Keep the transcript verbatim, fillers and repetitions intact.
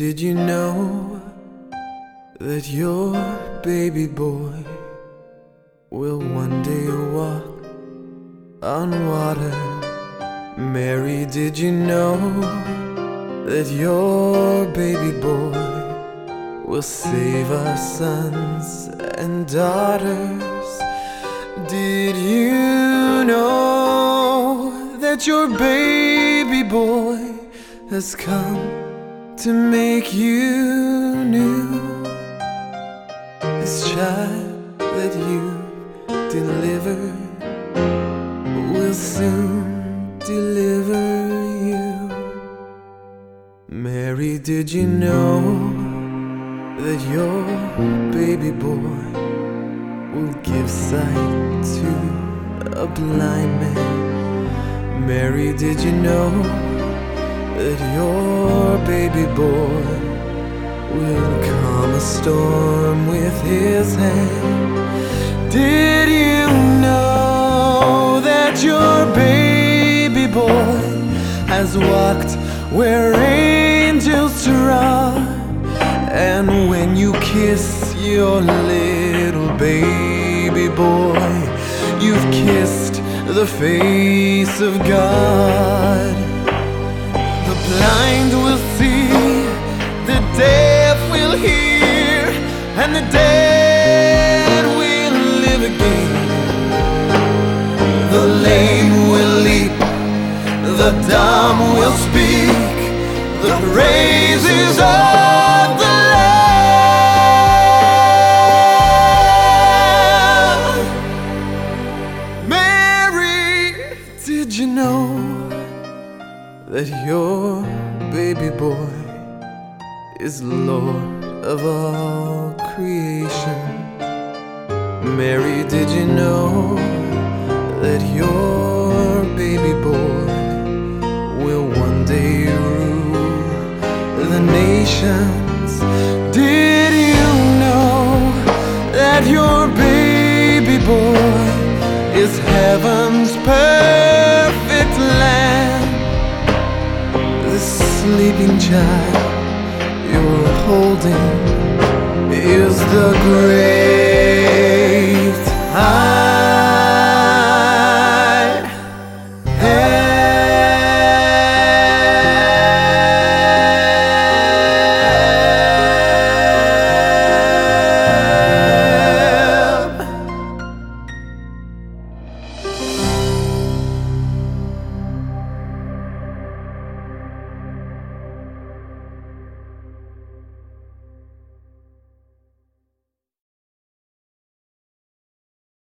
did you know that your baby boy will one day walk on water? Mary, did you know that your baby boy will save our sons and daughters? Did you know that your baby boy has come to make you new? This child that you delivered will soon deliver you. Mary, did you know that your baby boy will give sight to a blind man? Mary, did you know that your baby boy will calm a storm with his hand? Did you know that your baby boy has walked where angels trod? And when you kiss your little baby boy, you've kissed the face of God. The blind will see, the deaf will hear, and the dead will live again. The lame will leap, the dumb will speak the praises of the Lamb. Mary, did you know that your baby boy is Lord of all creation? Mary, did you know that your baby boy will one day rule the nations? Did you know that your baby boy is heaven's perfect lamb? The sleeping child you're holding is the great